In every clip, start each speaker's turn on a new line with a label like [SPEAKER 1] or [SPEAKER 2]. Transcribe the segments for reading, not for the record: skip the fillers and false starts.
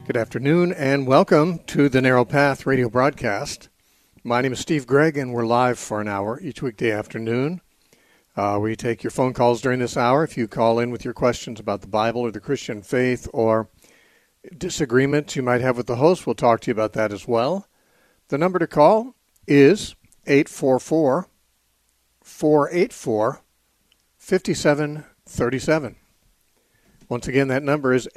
[SPEAKER 1] Good afternoon and welcome to the Narrow Path radio broadcast. My name is Steve Gregg and we're live for an hour each weekday afternoon. We take your phone calls during this hour. If you call in with your questions about the Bible or the Christian faith or disagreements you might have with the host, we'll talk to you about that as well. The number to call is 844-484-5737. Once again, that number is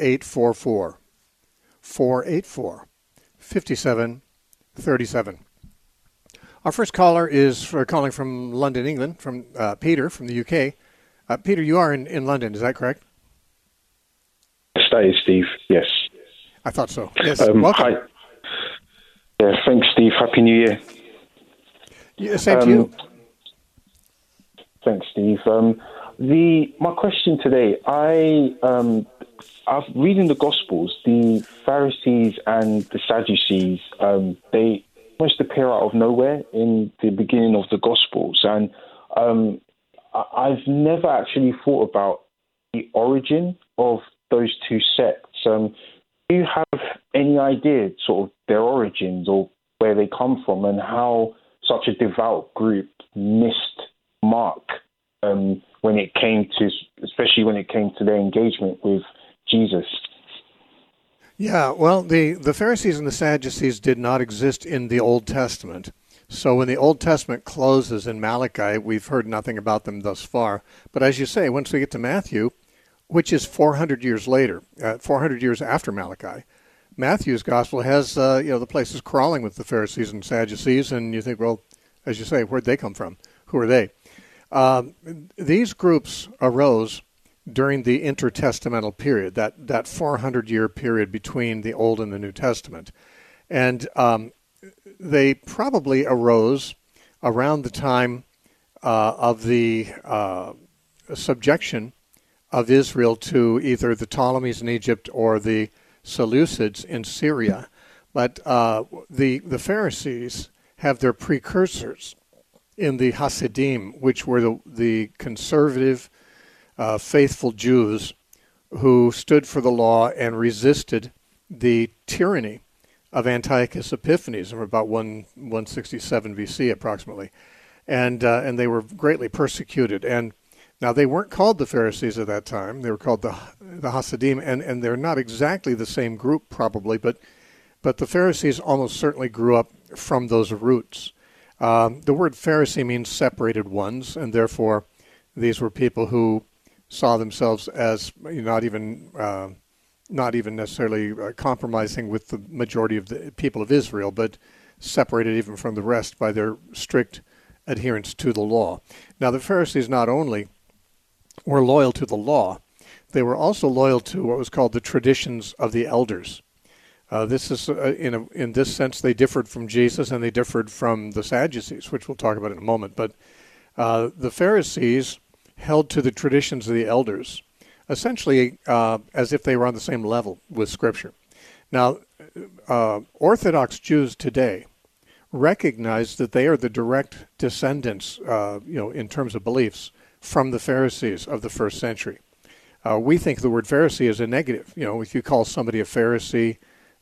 [SPEAKER 1] 844-484-5737. Our first caller is calling from London, England, from Peter from the UK. Peter, you are in London, is that correct?
[SPEAKER 2] Yes, that is, Steve. Yes.
[SPEAKER 1] I thought so. Yes, welcome.
[SPEAKER 2] Hi. Yeah, thanks, Steve. Happy New Year.
[SPEAKER 1] Yeah, same to you.
[SPEAKER 2] Thanks, Steve. My question today, I've reading the Gospels, the Pharisees and the Sadducees, they almost appear out of nowhere in the beginning of the Gospels, and I've never actually thought about the origin of those two sects. Do you have any idea, sort of, their origins or where they come from, and how such a devout group missed mark especially when it came to their engagement with Jesus?
[SPEAKER 1] Yeah, well, the Pharisees and the Sadducees did not exist in the Old Testament. So when the Old Testament closes in Malachi, we've heard nothing about them thus far. But as you say, once we get to Matthew, which is 400 years later, 400 years after Malachi, Matthew's gospel has, the place is crawling with the Pharisees and Sadducees, and you think, well, as you say, where'd they come from? Who are they? These groups arose during the intertestamental period, that 400-year period between the Old and the New Testament. And they probably arose around the time of the subjection of Israel to either the Ptolemies in Egypt or the Seleucids in Syria. But the Pharisees have their precursors in the Hasidim, which were the conservative, faithful Jews who stood for the law and resisted the tyranny of Antiochus Epiphanes in about 167 BC approximately. And they were greatly persecuted. And now they weren't called the Pharisees at that time. They were called the Hasidim, and they're not exactly the same group probably, but the Pharisees almost certainly grew up from those roots. The word Pharisee means separated ones, and therefore these were people who saw themselves as not even necessarily compromising with the majority of the people of Israel, but separated even from the rest by their strict adherence to the law. Now, the Pharisees not only were loyal to the law, they were also loyal to what was called the traditions of the elders. This is, in this sense, they differed from Jesus and they differed from the Sadducees, which we'll talk about in a moment. But the Pharisees held to the traditions of the elders, essentially as if they were on the same level with Scripture. Now, Orthodox Jews today recognize that they are the direct descendants, in terms of beliefs, from the Pharisees of the first century. We think the word Pharisee is a negative. If you call somebody a Pharisee,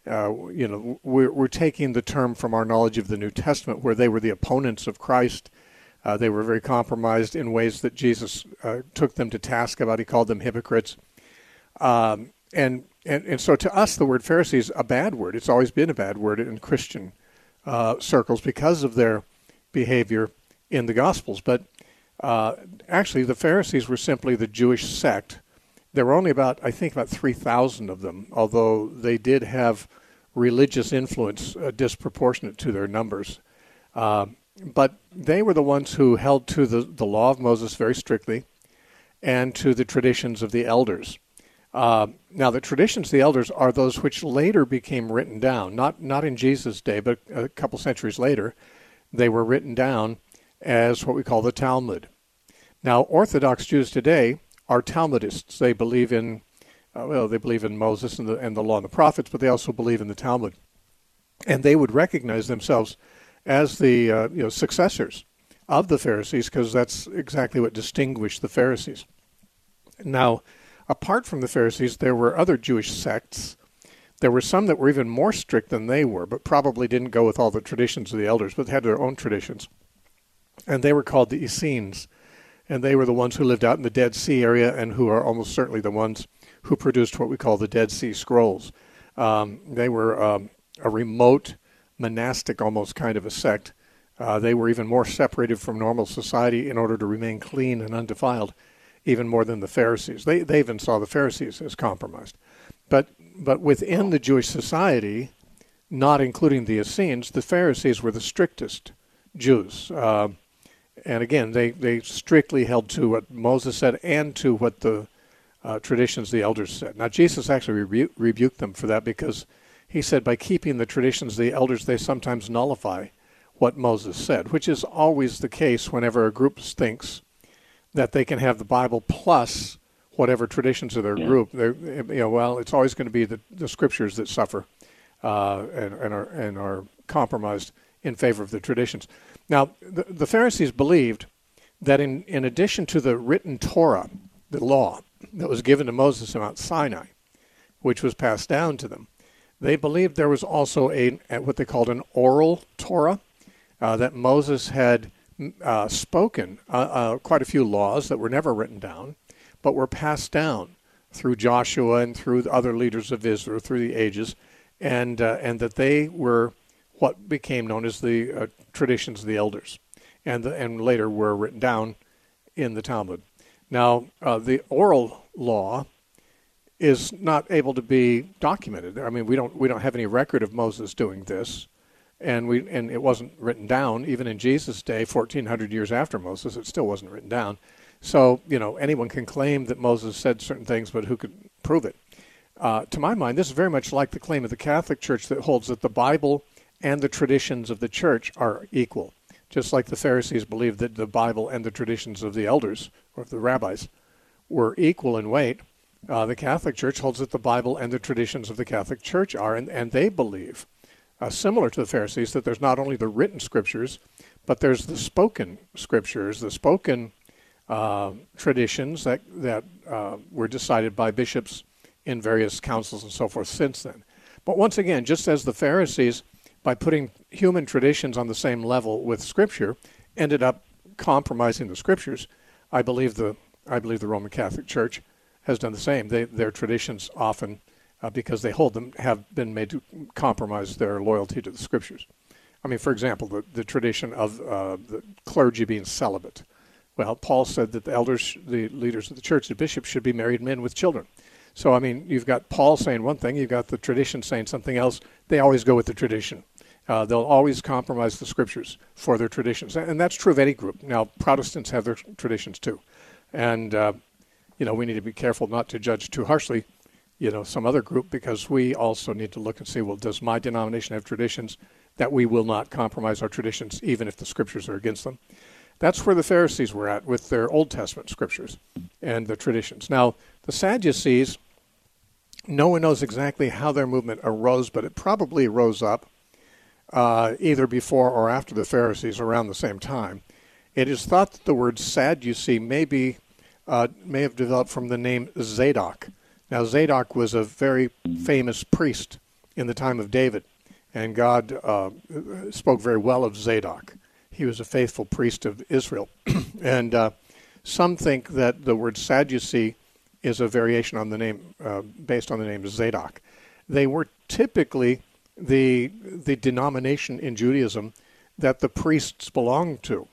[SPEAKER 1] we're taking the term from our knowledge of the New Testament, where they were the opponents of Christ. They were very compromised in ways that Jesus took them to task about. He called them hypocrites. And so to us, the word Pharisee is a bad word. It's always been a bad word in Christian circles because of their behavior in the Gospels. But actually, the Pharisees were simply the Jewish sect. There were only about 3,000 of them, although they did have religious influence disproportionate to their numbers. But they were the ones who held to the law of Moses very strictly and to the traditions of the elders. Now, the traditions of the elders are those which later became written down, not in Jesus' day, but a couple centuries later. They were written down as what we call the Talmud. Now, Orthodox Jews today are Talmudists. They believe in Moses and the law and the prophets, but they also believe in the Talmud. And they would recognize themselves as the successors of the Pharisees, because that's exactly what distinguished the Pharisees. Now, apart from the Pharisees, there were other Jewish sects There were some that were even more strict than they were, but probably didn't go with all the traditions of the elders, but had their own traditions. And they were called the Essenes. And they were the ones who lived out in the Dead Sea area and who are almost certainly the ones who produced what we call the Dead Sea Scrolls. They were a remote, monastic almost kind of a sect. They were even more separated from normal society in order to remain clean and undefiled, even more than the Pharisees. They even saw the Pharisees as compromised. But within the Jewish society, not including the Essenes, the Pharisees were the strictest Jews. And again, they strictly held to what Moses said and to what the traditions the elders said. Now, Jesus actually rebuked them for that because he said by keeping the traditions of the elders, they sometimes nullify what Moses said, which is always the case whenever a group thinks that they can have the Bible plus whatever traditions of their group. It's always going to be the scriptures that suffer and are compromised in favor of the traditions. Now, the Pharisees believed that in addition to the written Torah, the law that was given to Moses on Mount Sinai, which was passed down to them, they believed there was also what they called an oral Torah, that Moses had spoken quite a few laws that were never written down, but were passed down through Joshua and through the other leaders of Israel through the ages, and that they were what became known as the traditions of the elders, and later were written down in the Talmud. Now, the oral law is not able to be documented. I mean, we don't have any record of Moses doing this, and it wasn't written down even in Jesus' day, 1,400 years after Moses. It still wasn't written down. So anyone can claim that Moses said certain things, but who could prove it? To my mind, this is very much like the claim of the Catholic Church that holds that the Bible and the traditions of the church are equal, just like the Pharisees believed that the Bible and the traditions of the elders or the rabbis were equal in weight. The Catholic Church holds that the Bible and the traditions of the Catholic Church are, and they believe, similar to the Pharisees, that there's not only the written scriptures, but there's the spoken scriptures, the spoken traditions that were decided by bishops in various councils and so forth since then. But once again, just as the Pharisees, by putting human traditions on the same level with Scripture, ended up compromising the Scriptures, I believe the Roman Catholic Church has done the same. Their traditions often, because they hold them, have been made to compromise their loyalty to the Scriptures. I mean, for example, the tradition of the clergy being celibate. Well, Paul said that the elders, the leaders of the church, the bishops, should be married men with children. So, I mean, you've got Paul saying one thing, you've got the tradition saying something else. They always go with the tradition. They'll always compromise the Scriptures for their traditions. And that's true of any group. Now, Protestants have their traditions too. And, we need to be careful not to judge too harshly, some other group, because we also need to look and see, well, does my denomination have traditions that we will not compromise our traditions even if the Scriptures are against them? That's where the Pharisees were at with their Old Testament Scriptures and the traditions. Now, the Sadducees, no one knows exactly how their movement arose, but it probably rose up either before or after the Pharisees around the same time. It is thought that the word Sadducee may have developed from the name Zadok. Now, Zadok was a very famous priest in the time of David, and God spoke very well of Zadok. He was a faithful priest of Israel. And some think that the word Sadducee is a variation on the name, based on the name Zadok. They were typically the denomination in Judaism that the priests belonged to.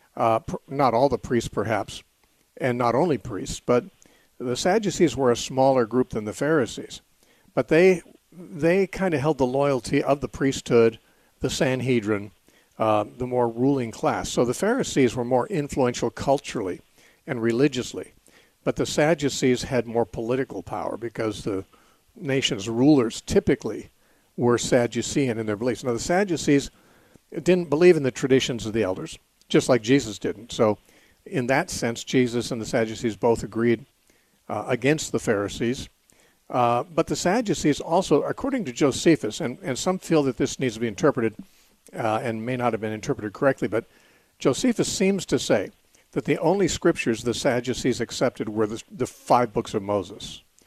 [SPEAKER 1] Not all the priests, perhaps, and not only priests, but the Sadducees were a smaller group than the Pharisees. But they kind of held the loyalty of the priesthood, the Sanhedrin, the more ruling class. So the Pharisees were more influential culturally and religiously, but the Sadducees had more political power because the nation's rulers typically were Sadducean in their beliefs. Now, the Sadducees didn't believe in the traditions of the elders, just like Jesus didn't. So in that sense, Jesus and the Sadducees both agreed against the Pharisees. But the Sadducees also, according to Josephus, and some feel that this needs to be interpreted and may not have been interpreted correctly, but Josephus seems to say that the only scriptures the Sadducees accepted were the 5 books of Moses,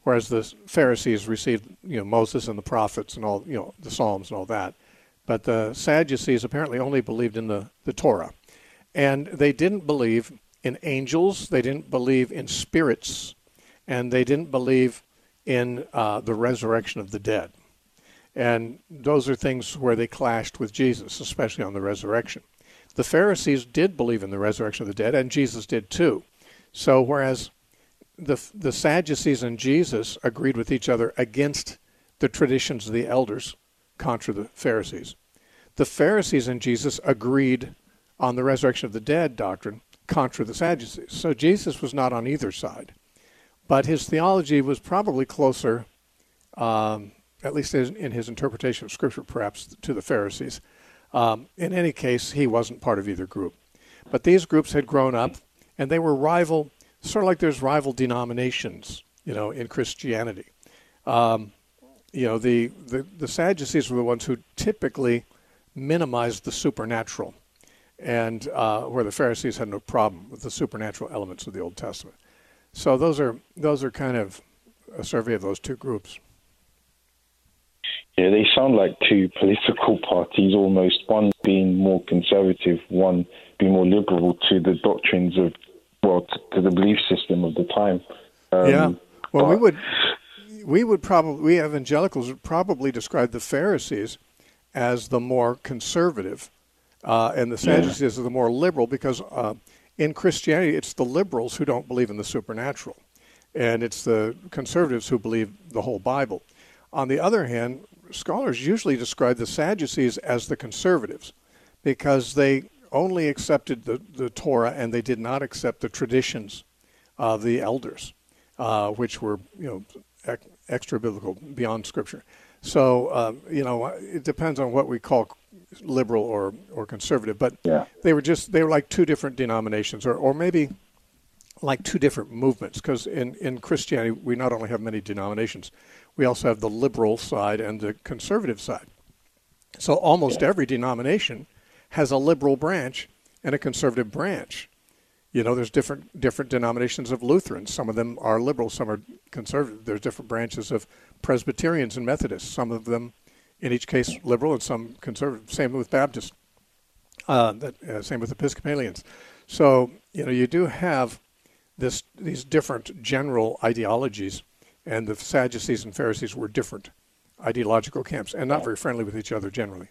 [SPEAKER 1] whereas the Pharisees received, Moses and the prophets and all, the Psalms and all that. But the Sadducees apparently only believed in the Torah. And they didn't believe in angels, they didn't believe in spirits, and they didn't believe in the resurrection of the dead. And those are things where they clashed with Jesus, especially on the resurrection. The Pharisees did believe in the resurrection of the dead, and Jesus did too. So whereas the Sadducees and Jesus agreed with each other against the traditions of the elders, contra the Pharisees, the Pharisees and Jesus agreed on the resurrection of the dead doctrine, contra the Sadducees. So Jesus was not on either side. But his theology was probably closer, at least in his interpretation of Scripture, perhaps, to the Pharisees. In any case, he wasn't part of either group. But these groups had grown up, and they were rival, sort of like there's rival denominations, in Christianity. The Sadducees were the ones who typically minimized the supernatural, and where the Pharisees had no problem with the supernatural elements of the Old Testament. So those are kind of a survey of those two groups.
[SPEAKER 2] Yeah, they sound like two political parties almost, one being more conservative, one being more liberal to the doctrines of, to the belief system of the time.
[SPEAKER 1] We evangelicals would probably describe the Pharisees as the more conservative, and the Sadducees are the more liberal, because in Christianity it's the liberals who don't believe in the supernatural, and it's the conservatives who believe the whole Bible. On the other hand, scholars usually describe the Sadducees as the conservatives because they only accepted the Torah and they did not accept the traditions of the elders, which were, extra biblical, beyond Scripture. So, it depends on what we call liberal or conservative, but they were like two different denominations, or maybe like two different movements, because in Christianity we not only have many denominations, we also have the liberal side and the conservative side. So almost every denomination has a liberal branch and a conservative branch. There's different denominations of Lutherans. Some of them are liberal, some are conservative. There's different branches of Presbyterians and Methodists. Some of them, in each case, liberal and some conservative. Same with Baptists. Same with Episcopalians. So, you do have these different general ideologies, and the Sadducees and Pharisees were different ideological camps and not very friendly with each other generally.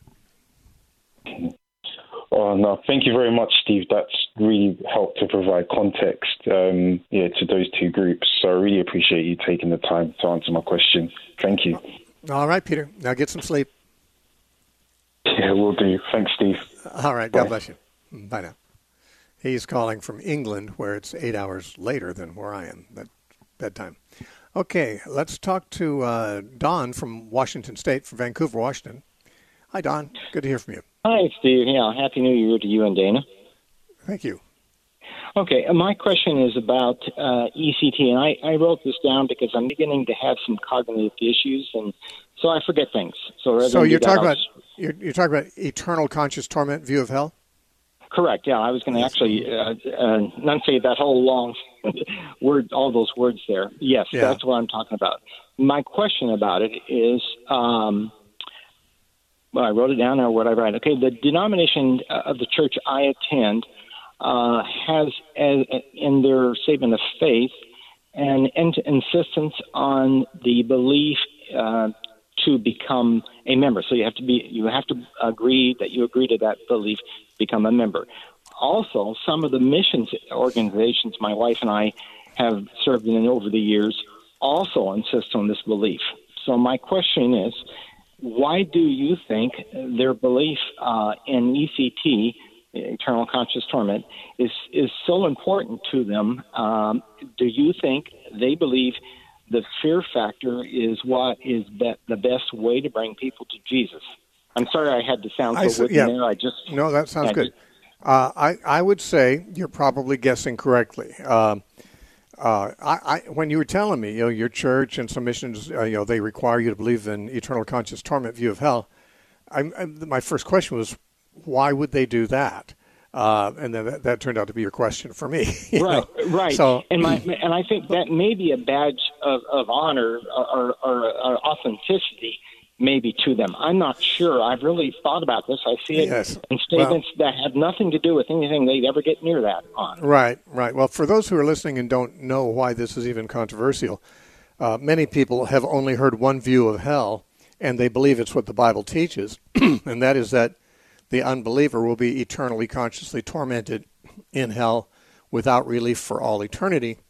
[SPEAKER 2] Oh, no, thank you very much, Steve. That's really helped to provide context to those two groups. So I really appreciate you taking the time to answer my question. Thank you.
[SPEAKER 1] All right, Peter. Now get some sleep.
[SPEAKER 2] Yeah, will do. Thanks, Steve.
[SPEAKER 1] All right.
[SPEAKER 2] Bye.
[SPEAKER 1] God bless you. Bye now. He's calling from England, where it's 8 hours later than where I am at bedtime. Okay, let's talk to Don from Washington State, from Vancouver, Washington. Hi, Don. Good to hear from you.
[SPEAKER 3] Hi, Steve. Yeah, Happy New Year to you and Dana.
[SPEAKER 1] Thank you.
[SPEAKER 3] Okay, my question is about ECT, and I wrote this down because I'm beginning to have some cognitive issues, and so I forget things. So
[SPEAKER 1] you're talking about eternal conscious torment, view of hell?
[SPEAKER 3] Correct. Yeah, I was going to actually enunciate that whole long word, all those words there. Yes, That's what I'm talking about. My question about it is, I wrote it down, or what I write. Okay, the denomination of the church I attend has, in their statement of faith, an insistence on the belief to become a member. So you have to agree that you agree to that belief, become a member. Also, some of the missions organizations my wife and I have served in over the years also insist on this belief. So my question is, why do you think their belief in ECT, eternal conscious torment, is so important to them? Do you think they believe the fear factor is what is the best way to bring people to Jesus? I'm sorry I had to sound so witty there.
[SPEAKER 1] No, that sounds good. I would say you're probably guessing correctly. When you were telling me, your church and some missions, they require you to believe in eternal conscious torment, view of hell. My first question was, why would they do that? And then that turned out to be your question for me.
[SPEAKER 3] Right,
[SPEAKER 1] know?
[SPEAKER 3] right.
[SPEAKER 1] So,
[SPEAKER 3] and I think that may be a badge of honor or authenticity, maybe, to them. I'm not sure. I've really thought about this. I see it in statements that have nothing to do with anything they'd ever get near that on.
[SPEAKER 1] Right. Well, for those who are listening and don't know why this is even controversial, many people have only heard one view of hell, and they believe it's what the Bible teaches, and that is that the unbeliever will be eternally, consciously tormented in hell without relief for all eternity.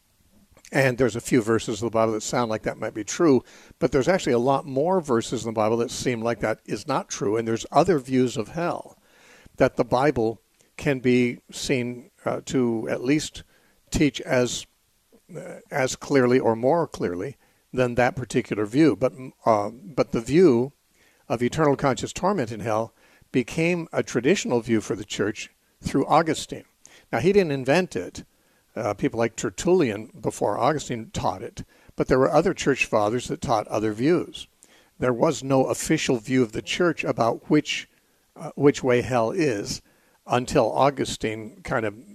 [SPEAKER 1] And there's a few verses of the Bible that sound like that might be true, but there's actually a lot more verses in the Bible that seem like that is not true. And there's other views of hell that the Bible can be seen to at least teach as clearly or more clearly than that particular view. But the view of eternal conscious torment in hell became a traditional view for the church through Augustine. Now, he didn't invent it. People like Tertullian before Augustine taught it, but there were other church fathers that taught other views. There was no official view of the church about which way hell is until Augustine kind of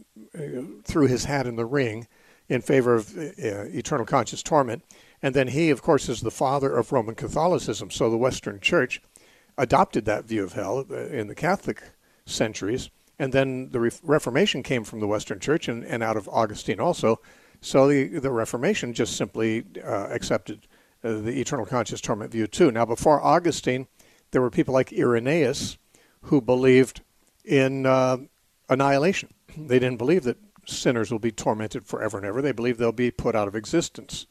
[SPEAKER 1] threw his hat in the ring in favor of eternal conscious torment. And then he, of course, is the father of Roman Catholicism, so the Western Church adopted that view of hell in the Catholic centuries, and then the Reformation came from the Western Church and out of Augustine also. So the Reformation just simply accepted the eternal conscious torment view too. Now, before Augustine, there were people like Irenaeus who believed in annihilation. They didn't believe that sinners will be tormented forever and ever. They believed they'll be put out of existence.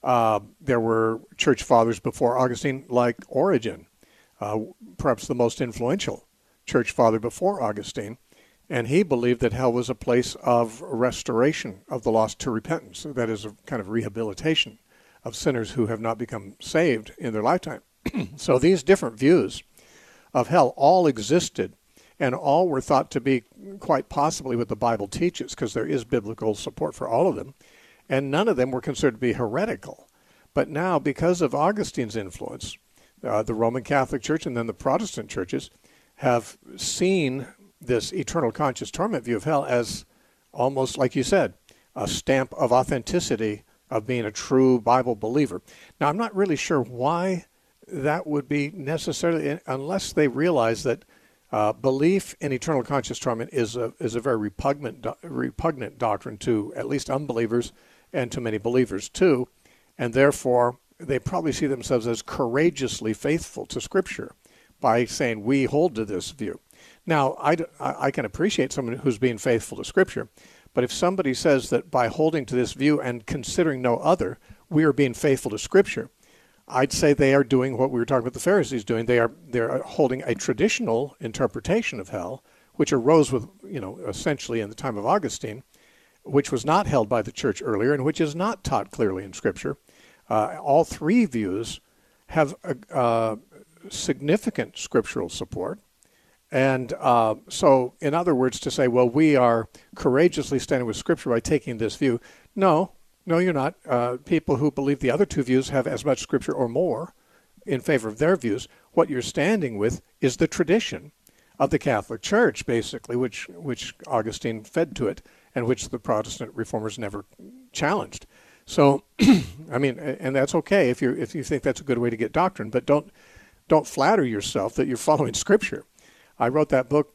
[SPEAKER 1] There were church fathers before Augustine like Origen, perhaps the most influential church father before Augustine, and he believed that hell was a place of restoration of the lost to repentance. That is a kind of rehabilitation of sinners who have not become saved in their lifetime. So these different views of hell all existed, and all were thought to be quite possibly what the Bible teaches, because there is biblical support for all of them, and none of them were considered to be heretical. But now, because of Augustine's influence, the Roman Catholic Church and then the Protestant churches have seen this eternal conscious torment view of hell as almost, like you said, a stamp of authenticity of being a true Bible believer. Now, I'm not really sure why that would be necessarily, unless they realize that belief in eternal conscious torment is a very repugnant doctrine to at least unbelievers and to many believers too, and therefore they probably see themselves as courageously faithful to Scripture by saying, we hold to this view. Now, I can appreciate someone who's being faithful to Scripture, but if somebody says that by holding to this view and considering no other, we are being faithful to Scripture, I'd say they are doing what we were talking about the Pharisees doing. They're holding a traditional interpretation of hell, which arose with, essentially in the time of Augustine, which was not held by the church earlier and which is not taught clearly in Scripture. All three views have significant scriptural support. And so, in other words, to say, well, we are courageously standing with Scripture by taking this view, no, you're not. People who believe the other two views have as much Scripture or more in favor of their views. What you're standing with is the tradition of the Catholic Church, basically, which Augustine fed to it, and which the Protestant reformers never challenged. So, I mean, and that's okay if you think that's a good way to get doctrine, but don't flatter yourself that you're following Scripture. I wrote that book,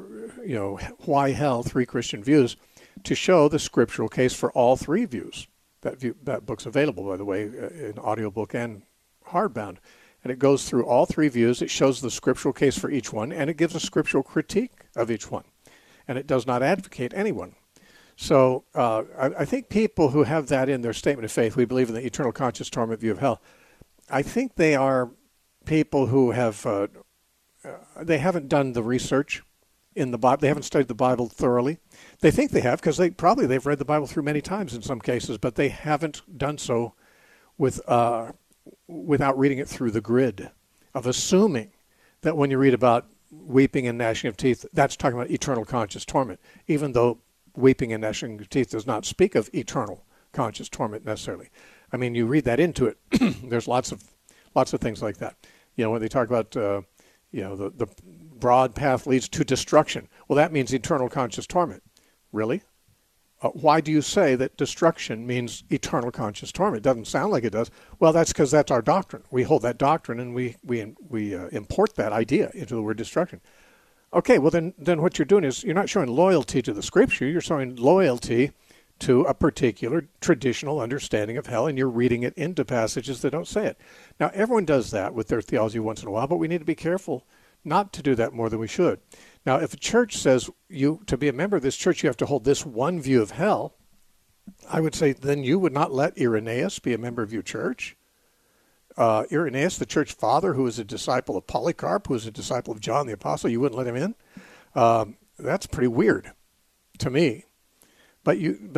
[SPEAKER 1] Why Hell? 3 Christian Views, to show the scriptural case for all three views. That book's available, by the way, in audiobook and hardbound. And it goes through all three views. It shows the scriptural case for each one, and it gives a scriptural critique of each one. And it does not advocate any one. So I think people who have that in their statement of faith, we believe in the eternal conscious torment view of hell, I think they are people who have... they haven't done the research in the Bible. They haven't studied the Bible thoroughly. They think they have because they've read the Bible through many times in some cases, but they haven't done so without reading it through the grid of assuming that when you read about weeping and gnashing of teeth, that's talking about eternal conscious torment, even though weeping and gnashing of teeth does not speak of eternal conscious torment necessarily. I mean, you read that into it. There's lots of things like that. When they talk about the broad path leads to destruction. Well, that means eternal conscious torment. Really? Why do you say that destruction means eternal conscious torment? It doesn't sound like it does. Well, that's because that's our doctrine. We hold that doctrine, and we import that idea into the word destruction. Okay, well, then what you're doing is you're not showing loyalty to the Scripture. You're showing loyalty to a particular traditional understanding of hell, and you're reading it into passages that don't say it. Now, everyone does that with their theology once in a while, but we need to be careful not to do that more than we should. Now, if a church says to be a member of this church, you have to hold this one view of hell, I would say then you would not let Irenaeus be a member of your church. Irenaeus, the church father, who was a disciple of Polycarp, who was a disciple of John the Apostle, you wouldn't let him in? That's pretty weird to me. But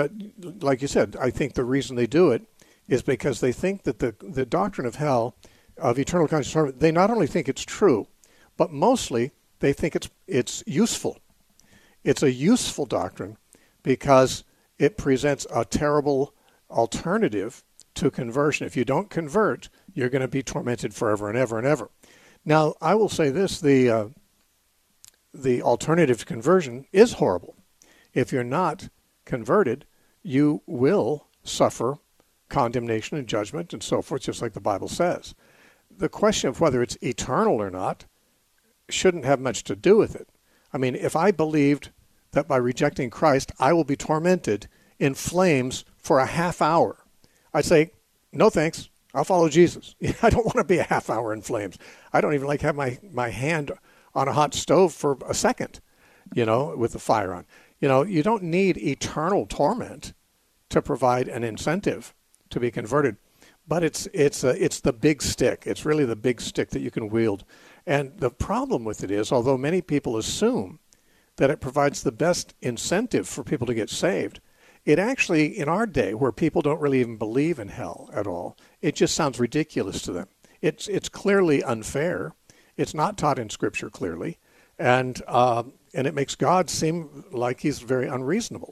[SPEAKER 1] like you said, I think the reason they do it is because they think that the doctrine of hell, of eternal conscious torment, they not only think it's true, but mostly they think it's useful. It's a useful doctrine because it presents a terrible alternative to conversion. If you don't convert, you're going to be tormented forever and ever and ever. Now, I will say this, the alternative to conversion is horrible. If you're not converted, you will suffer condemnation and judgment and so forth, just like the Bible says. The question of whether it's eternal or not shouldn't have much to do with it. I mean, if I believed that by rejecting Christ, I will be tormented in flames for a half hour, I'd say, no thanks, I'll follow Jesus. I don't want to be a half hour in flames. I don't even like have my hand on a hot stove for a second, with the fire on. You don't need eternal torment to provide an incentive to be converted. But it's the big stick. It's really the big stick that you can wield. And the problem with it is, although many people assume that it provides the best incentive for people to get saved, it actually, in our day, where people don't really even believe in hell at all, it just sounds ridiculous to them. It's clearly unfair. It's not taught in Scripture clearly, and it makes God seem like he's very unreasonable.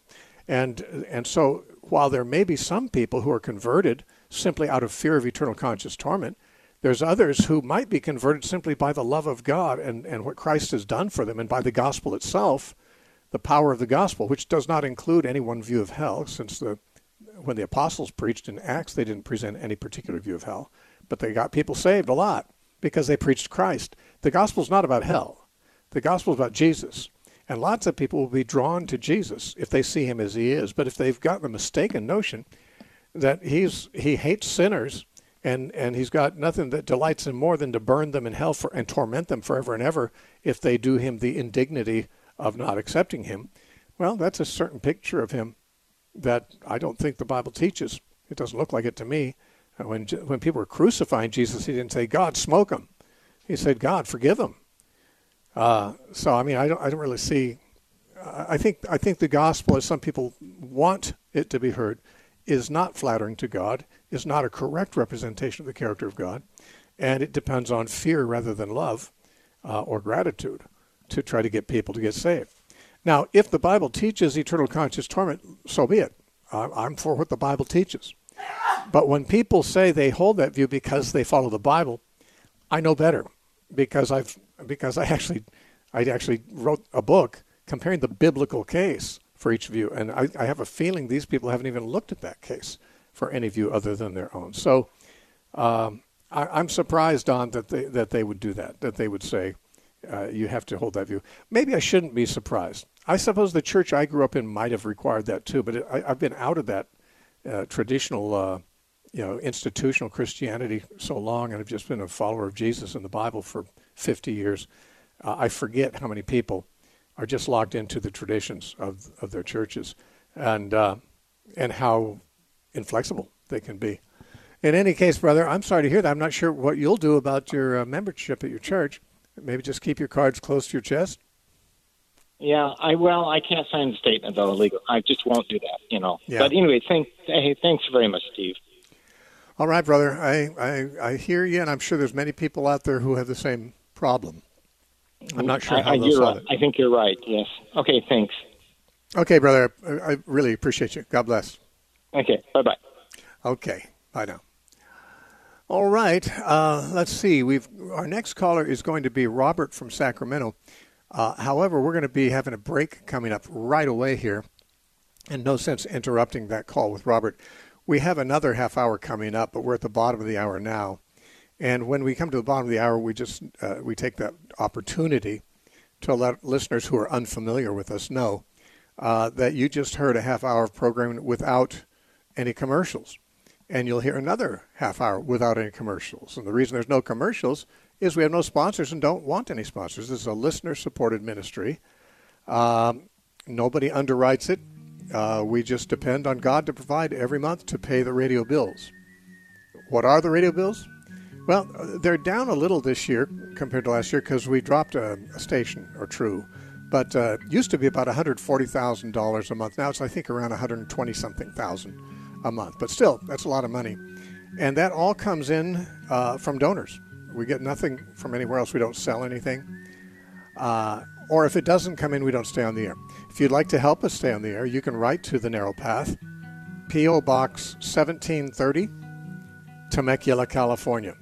[SPEAKER 1] And so while there may be some people who are converted simply out of fear of eternal conscious torment, there's others who might be converted simply by the love of God and what Christ has done for them, and by the gospel itself, the power of the gospel, which does not include any one view of hell, since when the apostles preached in Acts, they didn't present any particular view of hell, but they got people saved a lot because they preached Christ. The gospel's not about hell. The gospel's about Jesus. And lots of people will be drawn to Jesus if they see him as he is. But if they've gotten a mistaken notion that he hates sinners and he's got nothing that delights him more than to burn them in hell and torment them forever and ever if they do him the indignity of not accepting him, well, that's a certain picture of him that I don't think the Bible teaches. It doesn't look like it to me. When people were crucifying Jesus, he didn't say, God, smoke him. He said, God, forgive him. So, I mean, I don't really see. I think the gospel, as some people want it to be heard, is not flattering to God, is not a correct representation of the character of God, and it depends on fear rather than love or gratitude to try to get people to get saved. Now, if the Bible teaches eternal conscious torment, so be it. I'm for what the Bible teaches. But when people say they hold that view because they follow the Bible, I know better because I actually wrote a book comparing the biblical case for each view, and I have a feeling these people haven't even looked at that case for any view other than their own. So I'm surprised, Don, that they would do that they would say you have to hold that view. Maybe I shouldn't be surprised. I suppose the church I grew up in might have required that too, but I've been out of that traditional institutional Christianity so long, and I've just been a follower of Jesus and the Bible for 50 years. I forget how many people are just locked into the traditions of their churches, and how inflexible they can be. In any case, brother, I'm sorry to hear that. I'm not sure what you'll do about your membership at your church. Maybe just keep your cards close to your chest.
[SPEAKER 3] Yeah, I can't sign the statement though illegal. I just won't do that,
[SPEAKER 1] Yeah.
[SPEAKER 3] But anyway, thanks very much, Steve.
[SPEAKER 1] All right, brother. I hear you, and I'm sure there's many people out there who have the same problem. I'm not sure how they'll solve it.
[SPEAKER 3] I think you're right, yes. Okay, thanks.
[SPEAKER 1] Okay, brother. I really appreciate you. God bless.
[SPEAKER 3] Okay, bye-bye.
[SPEAKER 1] Okay, bye now. All right, let's see. Our next caller is going to be Robert from Sacramento. However, we're going to be having a break coming up right away here, and no sense interrupting that call with Robert. We have another half hour coming up, but we're at the bottom of the hour now. And when we come to the bottom of the hour, we take that opportunity to let listeners who are unfamiliar with us know that you just heard a half hour of programming without any commercials. And you'll hear another half hour without any commercials. And the reason there's no commercials is we have no sponsors and don't want any sponsors. This is a listener-supported ministry. Nobody underwrites it. We just depend on God to provide every month to pay the radio bills. What are the radio bills? Well, they're down a little this year compared to last year because we dropped a station or two. But used to be about $140,000 a month. Now it's, I think, around $120-something thousand a month. But still, that's a lot of money. And that all comes in from donors. We get nothing from anywhere else. We don't sell anything. Or if it doesn't come in, we don't stay on the air. If you'd like to help us stay on the air, you can write to The Narrow Path, P.O. Box 1730, Temecula, California,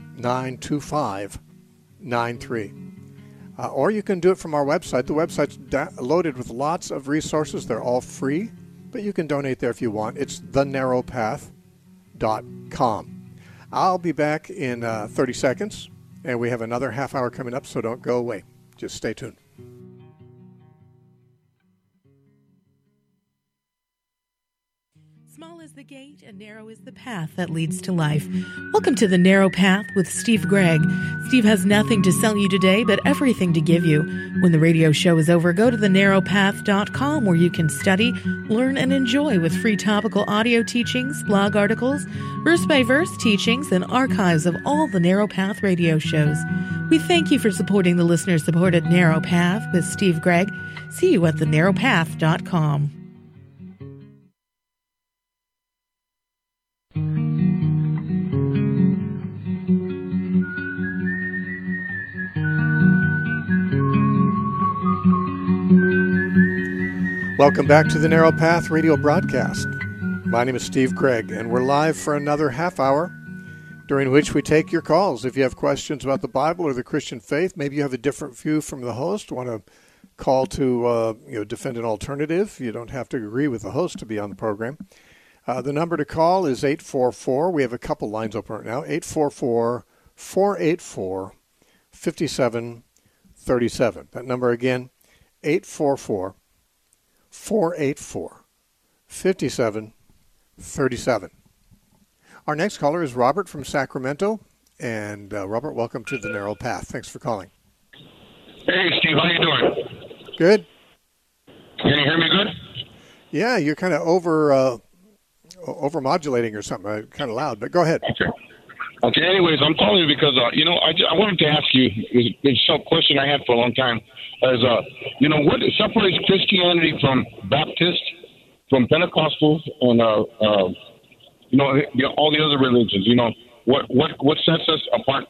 [SPEAKER 1] 92593. Or you can do it from our website. The website's loaded with lots of resources. They're all free, but you can donate there if you want. It's thenarrowpath.com. I'll be back in 30 seconds, and we have another half hour coming up, so don't go away. Just stay tuned.
[SPEAKER 4] Small is the gate and narrow is the path that leads to life. Welcome to The Narrow Path with Steve Gregg. Steve has nothing to sell you today, but everything to give you. When the radio show is over, go to thenarrowpath.com where you can study, learn, and enjoy with free topical audio teachings, blog articles, verse-by-verse teachings, and archives of all the Narrow Path radio shows. We thank you for supporting the listener-supported Narrow Path with Steve Gregg. See you at thenarrowpath.com.
[SPEAKER 1] Welcome back to the Narrow Path radio broadcast. My name is Steve Gregg, and we're live for another half hour, during which we take your calls. If you have questions about the Bible or the Christian faith, maybe you have a different view from the host, want to call to defend an alternative. You don't have to agree with the host to be on the program. The number to call is 844. We have a couple lines open right now. 844-484-5737. That number again, 844-484-5737. Our next caller is Robert from Sacramento. And Robert, welcome to the Narrow Path. Thanks for calling.
[SPEAKER 5] Hey, Steve, how you doing?
[SPEAKER 1] Good.
[SPEAKER 5] Can you hear me good?
[SPEAKER 1] Yeah, you're kind of over-modulating or something, kind of loud, but go ahead.
[SPEAKER 5] Okay, anyways, I'm calling you because, I wanted to ask you, it's a question I had for a long time, is, what separates Christianity from Baptist, from Pentecostals, and, all the other religions? What sets us apart?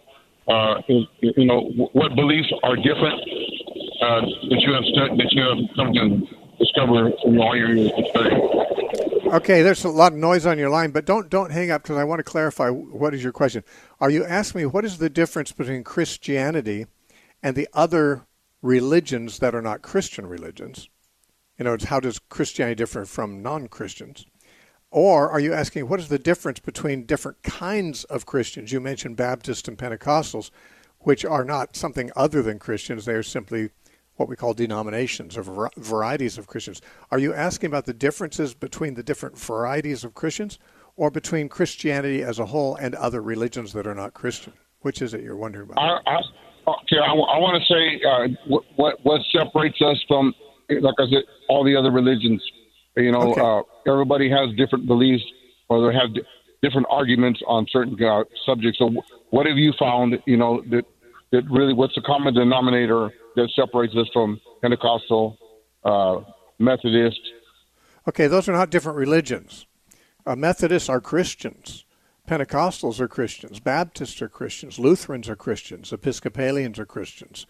[SPEAKER 5] What beliefs are different that you have come to discover in all your study?
[SPEAKER 1] Okay, there's a lot of noise on your line, but don't hang up because I want to clarify what is your question. Are you asking me what is the difference between Christianity and the other religions that are not Christian religions? How does Christianity differ from non-Christians? Or are you asking what is the difference between different kinds of Christians? You mentioned Baptists and Pentecostals, which are not something other than Christians. They are simply what we call denominations or varieties of Christians. Are you asking about the differences between the different varieties of Christians or between Christianity as a whole and other religions that are not Christian? Which is it you're wondering about?
[SPEAKER 5] I want to say what separates us from, like I said, all the other religions. Okay. Everybody has different beliefs or they have different arguments on certain subjects. So what have you found, that really, what's the common denominator that separates us from Pentecostal, Methodist?
[SPEAKER 1] Okay, those are not different religions. Methodists are Christians. Pentecostals are Christians. Baptists are Christians. Lutherans are Christians. Episcopalians are Christians.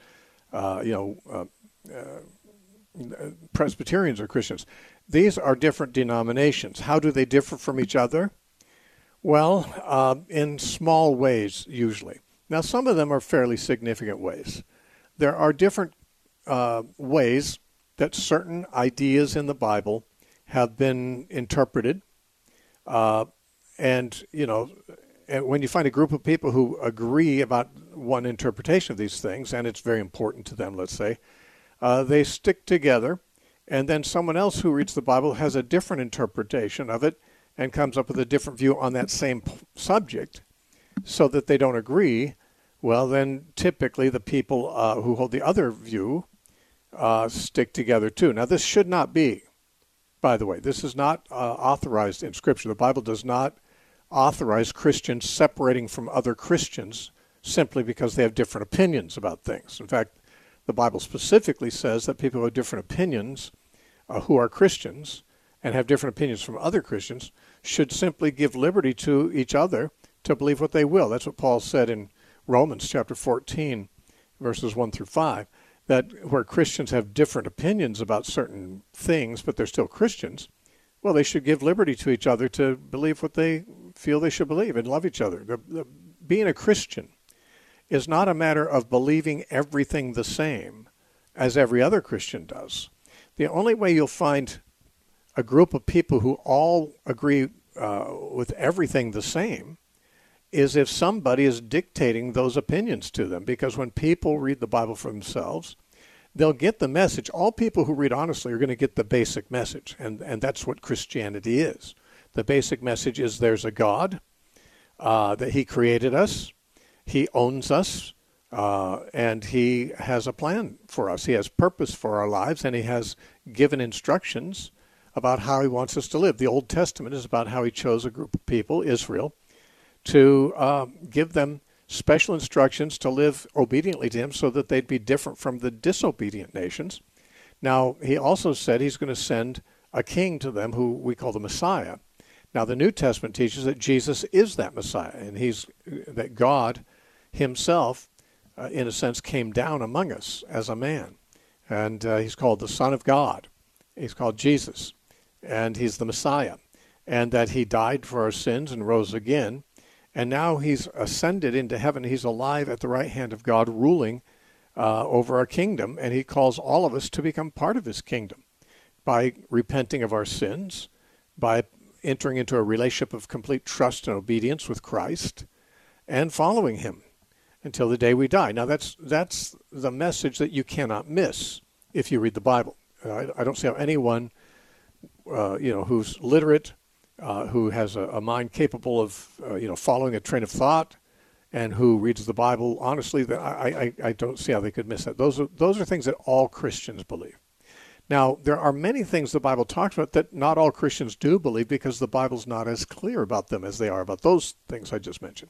[SPEAKER 1] Presbyterians are Christians. These are different denominations. How do they differ from each other? Well, in small ways, usually. Now, some of them are fairly significant ways. There are different ways that certain ideas in the Bible have been interpreted. And when you find a group of people who agree about one interpretation of these things, and it's very important to them, let's say, they stick together, and then someone else who reads the Bible has a different interpretation of it and comes up with a different view on that same subject so that they don't agree. Well, then typically the people who hold the other view stick together too. Now, this should not be, by the way, this is not authorized in Scripture. The Bible does not authorize Christians separating from other Christians simply because they have different opinions about things. In fact, the Bible specifically says that people who have different opinions, who are Christians, and have different opinions from other Christians, should simply give liberty to each other to believe what they will. That's what Paul said in Romans chapter 14, verses 1 through 5, that where Christians have different opinions about certain things, but they're still Christians, well, they should give liberty to each other to believe what they feel they should believe and love each other. Being a Christian is not a matter of believing everything the same as every other Christian does. The only way you'll find a group of people who all agree with everything the same is if somebody is dictating those opinions to them. Because when people read the Bible for themselves, they'll get the message. All people who read honestly are going to get the basic message, and that's what Christianity is. The basic message is there's a God, that he created us, he owns us, and he has a plan for us. He has purpose for our lives, and he has given instructions about how he wants us to live. The Old Testament is about how he chose a group of people, Israel, to give them special instructions to live obediently to him so that they'd be different from the disobedient nations. Now, he also said he's going to send a king to them who we call the Messiah. Now, the New Testament teaches that Jesus is that Messiah, and that God himself, in a sense, came down among us as a man. And he's called the Son of God. He's called Jesus, and he's the Messiah. And that he died for our sins and rose again. And now he's ascended into heaven. He's alive at the right hand of God, ruling over our kingdom. And he calls all of us to become part of his kingdom by repenting of our sins, by entering into a relationship of complete trust and obedience with Christ, and following him until the day we die. Now, that's the message that you cannot miss if you read the Bible. I don't see how anyone, who's literate, who has a mind capable of, following a train of thought, and who reads the Bible honestly, that I don't see how they could miss that. Those are things that all Christians believe. Now, there are many things the Bible talks about that not all Christians do believe because the Bible's not as clear about them as they are about those things I just mentioned.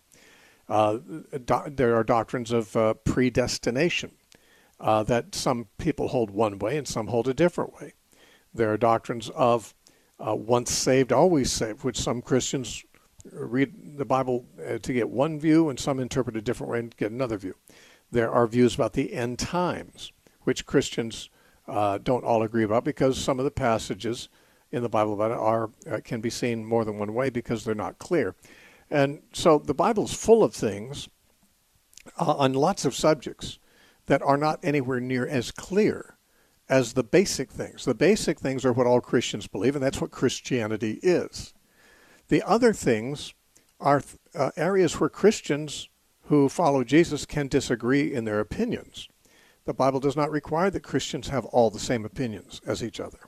[SPEAKER 1] There are doctrines of predestination that some people hold one way and some hold a different way. There are doctrines of once saved, always saved, which some Christians read the Bible to get one view and some interpret a different way and get another view. There are views about the end times, which Christians don't all agree about because some of the passages in the Bible about it can be seen more than one way because they're not clear. And so the Bible's full of things on lots of subjects that are not anywhere near as clear as the basic things. The basic things are what all Christians believe, and that's what Christianity is. The other things are areas where Christians who follow Jesus can disagree in their opinions. The Bible does not require that Christians have all the same opinions as each other.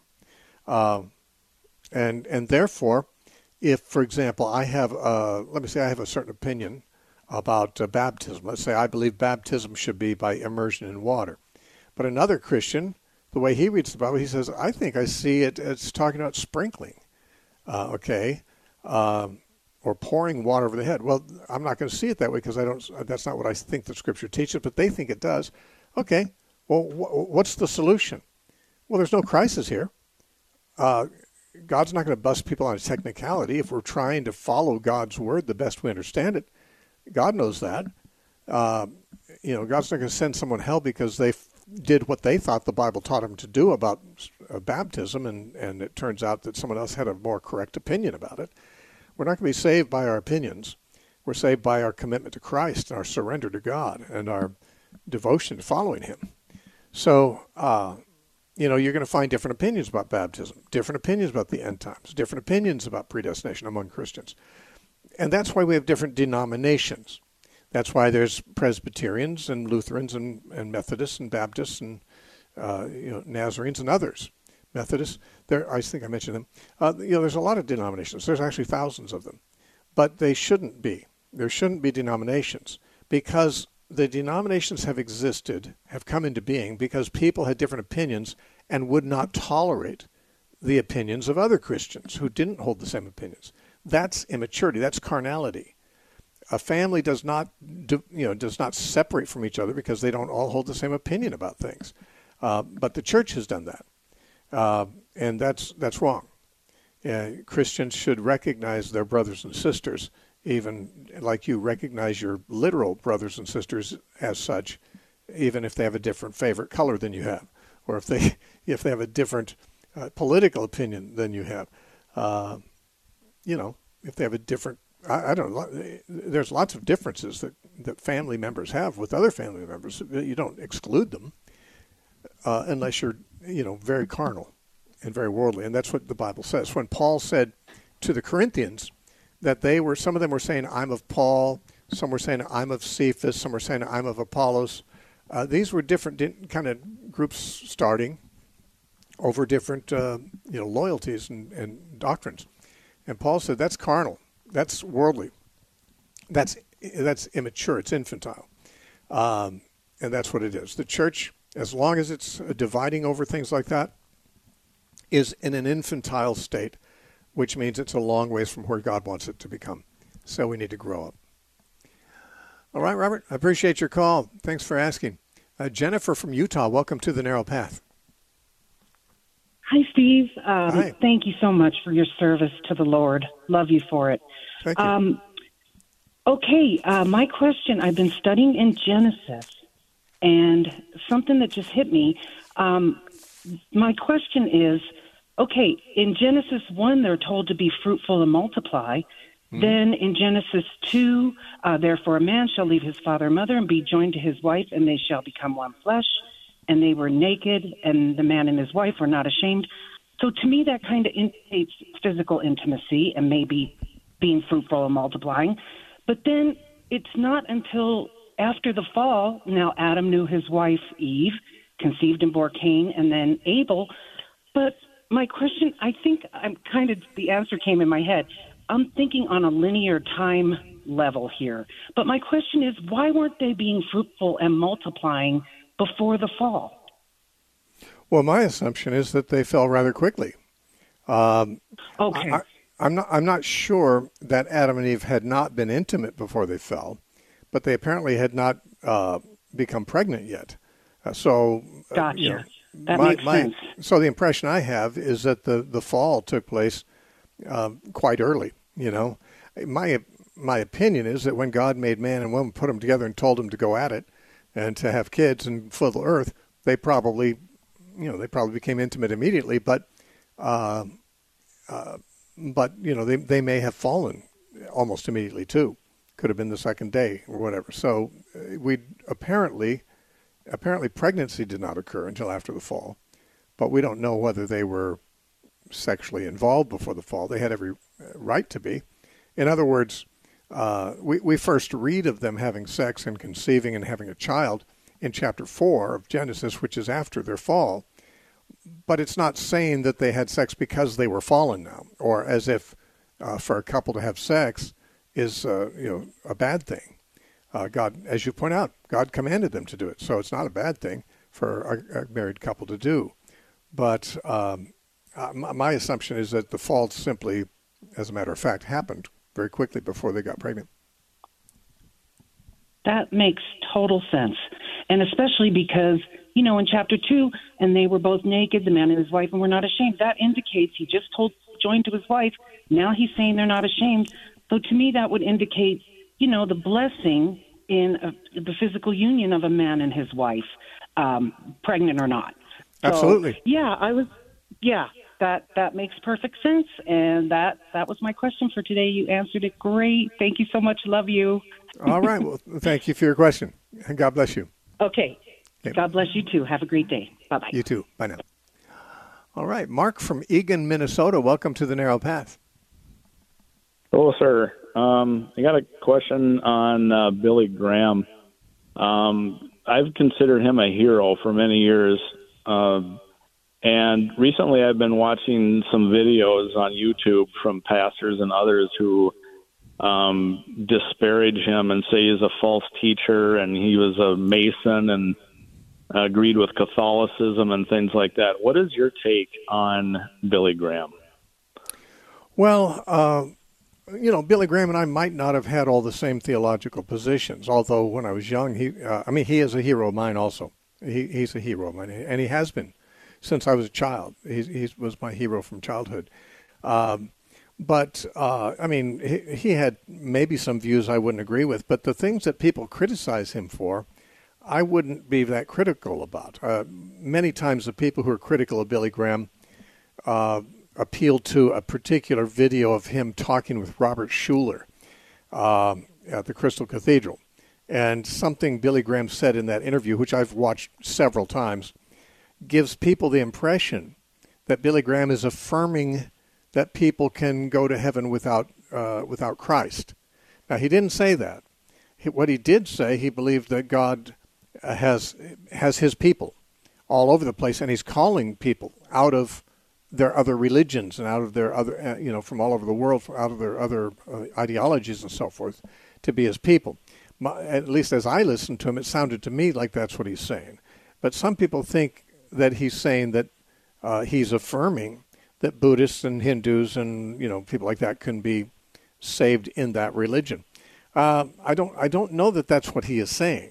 [SPEAKER 1] And therefore, if, for example, I have a certain opinion about baptism. Let's say I believe baptism should be by immersion in water. But another Christian, the way he reads the Bible, he says, I think I see it's talking about sprinkling, or pouring water over the head. Well, I'm not going to see it that way because that's not what I think the Scripture teaches, but they think it does. Okay, well, what's the solution? Well, there's no crisis here. God's not going to bust people on a technicality. If we're trying to follow God's word the best we understand it, God knows that. God's not going to send someone to hell because they did what they thought the Bible taught them to do about baptism, and it turns out that someone else had a more correct opinion about it. We're not going to be saved by our opinions. We're saved by our commitment to Christ and our surrender to God and our devotion to following him. So, you're going to find different opinions about baptism, different opinions about the end times, different opinions about predestination among Christians. And that's why we have different denominations. That's why there's Presbyterians and Lutherans and Methodists and Baptists and Nazarenes and others. Methodists, I think I mentioned them. There's a lot of denominations. There's actually thousands of them. But they shouldn't be. There shouldn't be denominations, because the denominations have existed, have come into being because people had different opinions and would not tolerate the opinions of other Christians who didn't hold the same opinions. That's immaturity. That's carnality. A family does not separate from each other because they don't all hold the same opinion about things. But the church has done that, and that's wrong. Christians should recognize their brothers and sisters, even like you recognize your literal brothers and sisters as such, even if they have a different favorite color than you have, or if they have a different political opinion than you have. If they have a different, I don't know, there's lots of differences that family members have with other family members. You don't exclude them unless you're, very carnal and very worldly. And that's what the Bible says. When Paul said to the Corinthians that some of them were saying, I'm of Paul, some were saying, I'm of Cephas, some were saying, I'm of Apollos. These were different kind of groups starting over different, loyalties and doctrines. And Paul said, that's carnal, that's worldly, that's immature, it's infantile. And that's what it is. The church, as long as it's dividing over things like that, is in an infantile state, which means it's a long ways from where God wants it to become. So we need to grow up. All right, Robert, I appreciate your call. Thanks for asking. Jennifer from Utah, welcome to The Narrow Path.
[SPEAKER 6] Hi, Steve.
[SPEAKER 1] Hi.
[SPEAKER 6] Thank you so much for your service to the Lord. Love you for it.
[SPEAKER 1] Thank you.
[SPEAKER 6] My question, I've been studying in Genesis, and something that just hit me. My question is, in Genesis 1, they're told to be fruitful and multiply. Mm-hmm. Then in Genesis 2, therefore a man shall leave his father and mother and be joined to his wife, and they shall become one flesh. And they were naked, and the man and his wife were not ashamed. So to me, that kind of indicates physical intimacy and maybe being fruitful and multiplying. But then it's not until after the fall, now Adam knew his wife Eve, conceived and bore Cain, and then Abel. But my question, I think the answer came in my head. I'm thinking on a linear time level here. But my question is, why weren't they being fruitful and multiplying before the fall?
[SPEAKER 1] Well, my assumption is that they fell rather quickly.
[SPEAKER 6] Okay.
[SPEAKER 1] I'm not sure that Adam and Eve had not been intimate before they fell, but they apparently had not become pregnant yet.
[SPEAKER 6] Gotcha. That makes sense.
[SPEAKER 1] So the impression I have is that the fall took place quite early. My opinion is that when God made man and woman, put them together and told them to go at it and to have kids and fill the earth, they probably became intimate immediately. But they may have fallen almost immediately too. Could have been the second day or whatever. So we apparently pregnancy did not occur until after the fall, but we don't know whether they were sexually involved before the fall. They had every right to be. In other words, we first read of them having sex and conceiving and having a child in chapter 4 of Genesis, which is after their fall. But it's not saying that they had sex because they were fallen now, or as if for a couple to have sex is a bad thing. God, as you point out, God commanded them to do it, so it's not a bad thing for a married couple to do. But my assumption is that the fall simply, as a matter of fact, happened very quickly before they got pregnant.
[SPEAKER 6] That makes total sense, and especially because, in chapter 2, and they were both naked, the man and his wife, and were not ashamed. That indicates he just joined to his wife. Now he's saying they're not ashamed. So to me, that would indicate, the blessing in the physical union of a man and his wife, pregnant or not.
[SPEAKER 1] Absolutely.
[SPEAKER 6] So, that makes perfect sense. And that was my question for today. You answered it great. Thank you so much. Love you.
[SPEAKER 1] All right. Well, thank you for your question. And God bless you.
[SPEAKER 6] Okay.
[SPEAKER 1] Okay.
[SPEAKER 6] God bless you too. Have a great day. Bye-bye.
[SPEAKER 1] You too. Bye now. All right. Mark from Eagan, Minnesota. Welcome to the Narrow Path.
[SPEAKER 7] Hello, sir. I got a question on Billy Graham. I've considered him a hero for many years. And recently I've been watching some videos on YouTube from pastors and others who disparage him and say he's a false teacher and he was a Mason and agreed with Catholicism and things like that. What is your take on Billy Graham?
[SPEAKER 1] Well, Billy Graham and I might not have had all the same theological positions, although when I was young, he is a hero of mine also. He's a hero of mine, and he has been since I was a child. He was my hero from childhood. But he had maybe some views I wouldn't agree with, but the things that people criticize him for, I wouldn't be that critical about. Many times the people who are critical of Billy Graham appeal to a particular video of him talking with Robert Schuller at the Crystal Cathedral. And something Billy Graham said in that interview, which I've watched several times, gives people the impression that Billy Graham is affirming that people can go to heaven without Christ. Now, he didn't say that. What he did say, he believed that God has his people all over the place, and he's calling people out of their other religions and out of their other, from all over the world, out of their other ideologies and so forth, to be his people. At least as I listened to him, it sounded to me like that's what he's saying. But some people think that he's saying that he's affirming that Buddhists and Hindus and people like that can be saved in that religion. I don't know that that's what he is saying.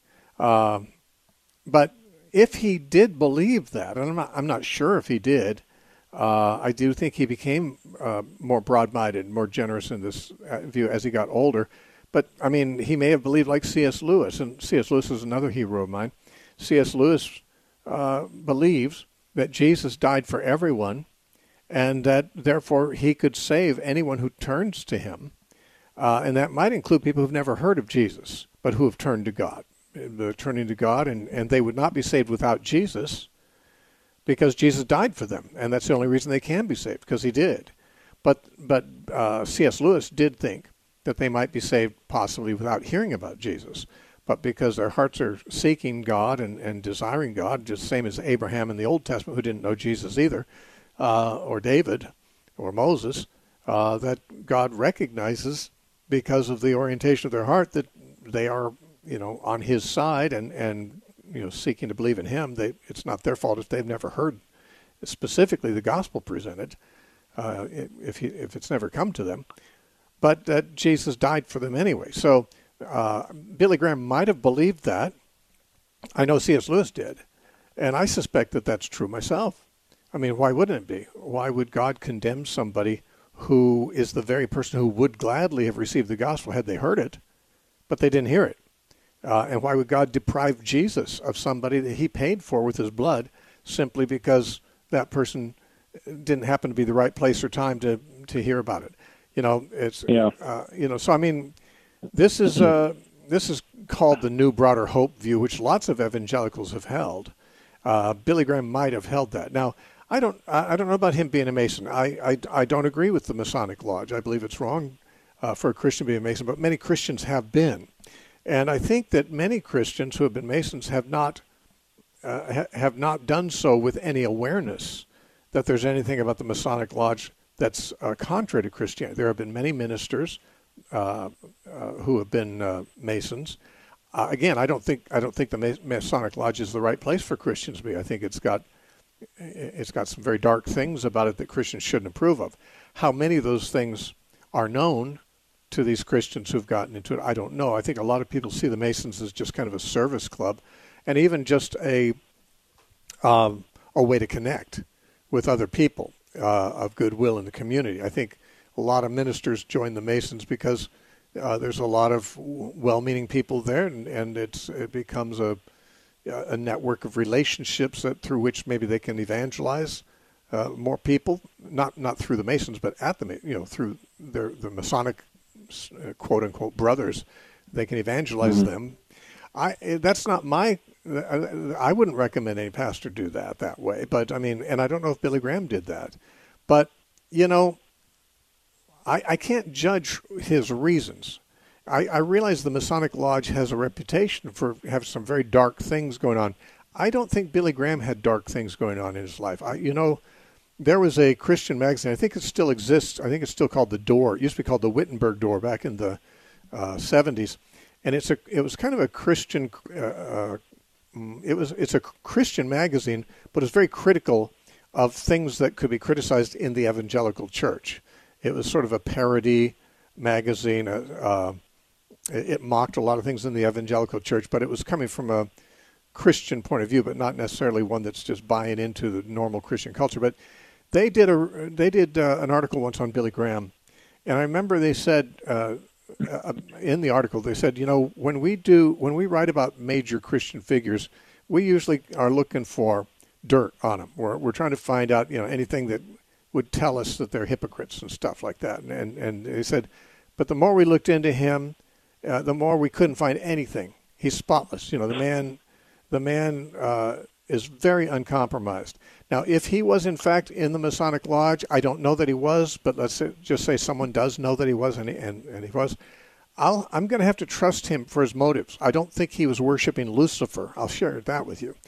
[SPEAKER 1] But if he did believe that, and I'm not sure if he did, I do think he became more broad-minded, more generous in this view as he got older. But, he may have believed like C.S. Lewis, and C.S. Lewis is another hero of mine. C.S. Lewis believes that Jesus died for everyone and that, therefore, he could save anyone who turns to him. And that might include people who've never heard of Jesus, but who have turned to God. They're turning to God, and they would not be saved without Jesus because Jesus died for them. And that's the only reason they can be saved, because he did. But C.S. Lewis did think that they might be saved possibly without hearing about Jesus. But because their hearts are seeking God and desiring God, just the same as Abraham in the Old Testament, who didn't know Jesus either, or David or Moses, that God recognizes because of the orientation of their heart that they are, on his side and seeking to believe in him. It's not their fault if they've never heard specifically the gospel presented, if it's never come to them. But that Jesus died for them anyway. So Billy Graham might have believed that. I know C.S. Lewis did. And I suspect that that's true myself. Why wouldn't it be? Why would God condemn somebody who is the very person who would gladly have received the gospel had they heard it, but they didn't hear it? And why would God deprive Jesus of somebody that he paid for with his blood simply because that person didn't happen to be the right place or time to hear about it? So this is called the New Broader Hope view, which lots of evangelicals have held. Billy Graham might have held that. Now, I don't know about him being a Mason. I don't agree with the Masonic Lodge. I believe it's wrong for a Christian to be a Mason, but many Christians have been. And I think that many Christians who have been Masons have not done so with any awareness that there's anything about the Masonic Lodge that's contrary to Christianity. There have been many ministers who have been Masons. Again, I don't think the Masonic Lodge is the right place for Christians to be. I think it's got some very dark things about it that Christians shouldn't approve of. How many of those things are known to these Christians who've gotten into it, I don't know. I think a lot of people see the Masons as just kind of a service club, and even just a way to connect with other people of goodwill in the community. I think a lot of ministers join the Masons because there's a lot of well-meaning people there, and it becomes a network of relationships through which maybe they can evangelize more people, not through the Masons, but through the Masonic quote unquote brothers. They can evangelize them. That's not my I wouldn't recommend any pastor do that way. But I mean, and I don't know if Billy Graham did that. But I can't judge his reasons. I realize the Masonic Lodge has a reputation for having some very dark things going on. I don't think Billy Graham had dark things going on in his life. There was a Christian magazine. I think it still exists. I think it's still called The Door. It used to be called the Wittenberg Door back in the 70s, and it was kind of a Christian. It's a Christian magazine, but it's very critical of things that could be criticized in the evangelical church. It was sort of a parody magazine. It mocked a lot of things in the evangelical church, but it was coming from a Christian point of view, but not necessarily one that's just buying into the normal Christian culture. But they did an article once on Billy Graham, and I remember they said in the article, they said, when we write about major Christian figures, we usually are looking for dirt on them. We're trying to find out anything that would tell us that they're hypocrites and stuff like that. And they said, but the more we looked into him, the more we couldn't find anything. He's spotless. The man is very uncompromised. Now, if he was in fact in the Masonic Lodge, I don't know that he was, but let's just say someone does know that he was, and he was. I'm going to have to trust him for his motives. I don't think he was worshiping Lucifer. I'll share that with you.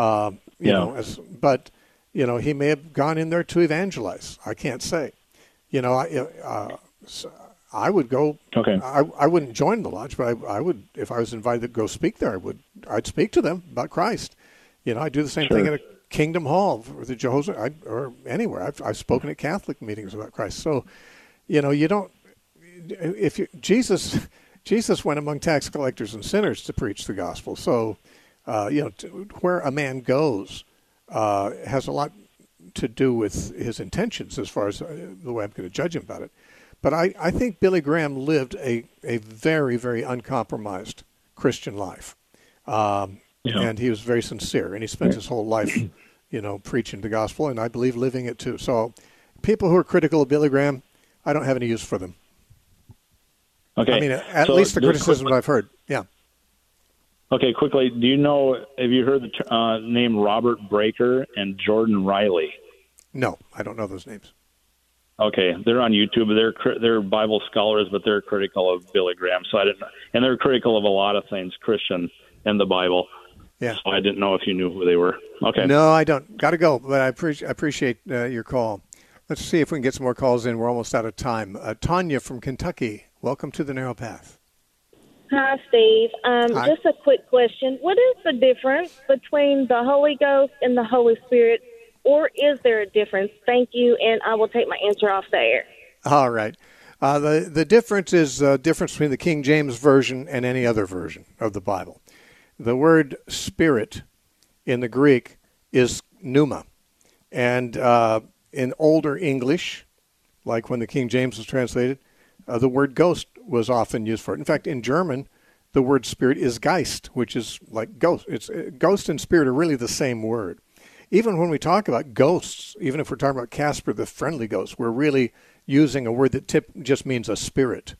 [SPEAKER 1] But he may have gone in there to evangelize. I can't say. I would go. Okay. I wouldn't join the lodge, but I would, if I was invited to go speak there, I'd speak to them about Christ. I do the same thing at a Kingdom Hall or the Jehovah's or anywhere. I've spoken at Catholic meetings about Christ. So, you don't. Jesus went among tax collectors and sinners to preach the gospel. So, where a man goes has a lot to do with his intentions as far as the way I'm going to judge him about it. But I think Billy Graham lived a very, very uncompromised Christian life. And he was very sincere, and he spent his whole life, preaching the gospel, and I believe living it too. So people who are critical of Billy Graham, I don't have any use for them.
[SPEAKER 7] Okay.
[SPEAKER 1] I mean, at least the criticism I've heard. Yeah.
[SPEAKER 7] Okay, quickly, have you heard the name Robert Breaker and Jordan Riley?
[SPEAKER 1] No, I don't know those names.
[SPEAKER 7] Okay, they're on YouTube. They're Bible scholars, but they're critical of Billy Graham. So I didn't know, and they're critical of a lot of things, Christian and the Bible. Yeah. So I didn't know if you knew who they were. Okay.
[SPEAKER 1] No, I don't. Got to go, but I appreciate your call. Let's see if we can get some more calls in. We're almost out of time. Tanya from Kentucky, welcome to the Narrow Path.
[SPEAKER 8] Hi, Steve.
[SPEAKER 1] Hi.
[SPEAKER 8] Just a quick question. What is the difference between the Holy Ghost and the Holy Spirit, or is there a difference? Thank you, and I will take my answer off the air.
[SPEAKER 1] All right. The difference is the difference between the King James Version and any other version of the Bible. The word spirit in the Greek is pneuma. And in older English, like when the King James was translated, the word ghost was often used for it. In fact, in German, the word spirit is Geist, which is like ghost. Ghost and spirit are really the same word. Even when we talk about ghosts, even if we're talking about Casper the Friendly Ghost, we're really using a word that just means a spirit.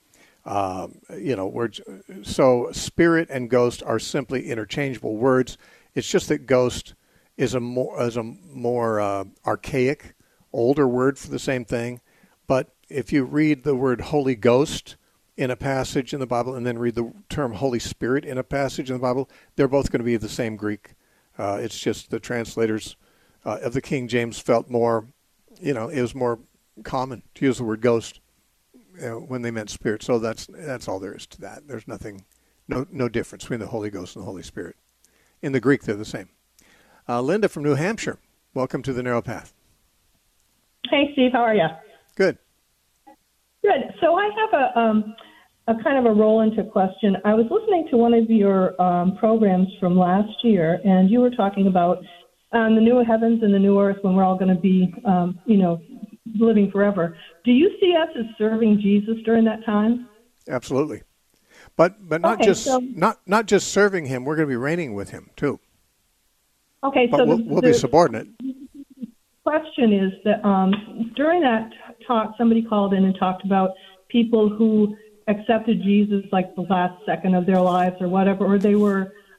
[SPEAKER 1] So spirit and ghost are simply interchangeable words. It's just that ghost is a more archaic, older word for the same thing. But if you read the word Holy Ghost in a passage in the Bible and then read the term Holy Spirit in a passage in the Bible, they're both going to be the same Greek. It's just the translators of the King James felt more, it was more common to use the word ghost when they meant spirit. So that's all there is to that. There's nothing, no difference between the Holy Ghost and the Holy Spirit. In the Greek, they're the same. Linda from New Hampshire, welcome to the Narrow Path.
[SPEAKER 9] Hey, Steve, how are you?
[SPEAKER 1] Good.
[SPEAKER 9] Good. So I have a kind of a roll into question. I was listening to one of your programs from last year, and you were talking about the new heavens and the new earth when we're all going to be, living forever. Do you see us as serving Jesus during that time?
[SPEAKER 1] Absolutely. But not not just serving him. We're going to be reigning with him too.
[SPEAKER 9] Okay,
[SPEAKER 1] but
[SPEAKER 9] so
[SPEAKER 1] we'll be subordinate.
[SPEAKER 9] Question is that during that talk, somebody called in and talked about people who accepted Jesus like the last second of their lives or whatever, or they were